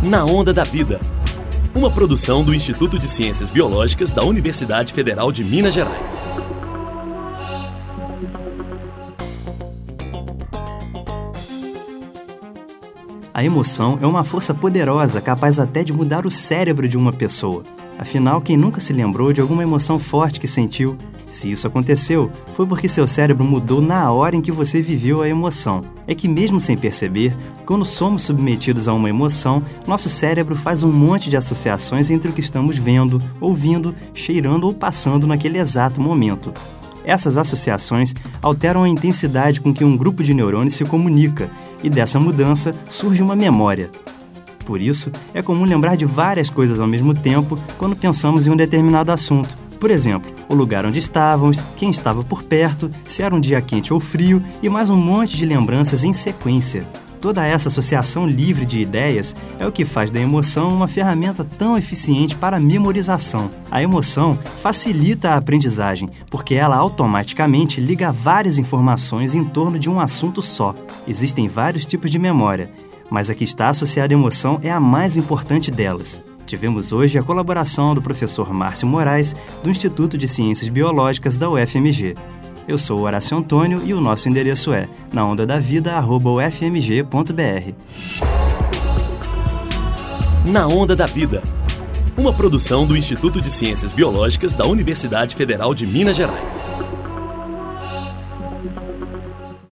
Na Onda da Vida, uma produção do Instituto de Ciências Biológicas da Universidade Federal de Minas Gerais. A emoção é uma força poderosa, capaz até de mudar o cérebro de uma pessoa. Afinal, quem nunca se lembrou de alguma emoção forte que sentiu? Se isso aconteceu, foi porque seu cérebro mudou na hora em que você viveu a emoção. É que mesmo sem perceber, quando somos submetidos a uma emoção, nosso cérebro faz um monte de associações entre o que estamos vendo, ouvindo, cheirando ou passando naquele exato momento. Essas associações alteram a intensidade com que um grupo de neurônios se comunica, e dessa mudança surge uma memória. Por isso, é comum lembrar de várias coisas ao mesmo tempo quando pensamos em um determinado assunto. Por exemplo, o lugar onde estávamos, quem estava por perto, se era um dia quente ou frio e mais um monte de lembranças em sequência. Toda essa associação livre de ideias é o que faz da emoção uma ferramenta tão eficiente para a memorização. A emoção facilita a aprendizagem, porque ela automaticamente liga várias informações em torno de um assunto só. Existem vários tipos de memória, mas a que está associada à emoção é a mais importante delas. Tivemos hoje a colaboração do professor Márcio Moraes, do Instituto de Ciências Biológicas da UFMG. Eu sou o Horácio Antônio e o nosso endereço é naondadavida@ufmg.br. Na Onda da Vida, uma produção do Instituto de Ciências Biológicas da Universidade Federal de Minas Gerais.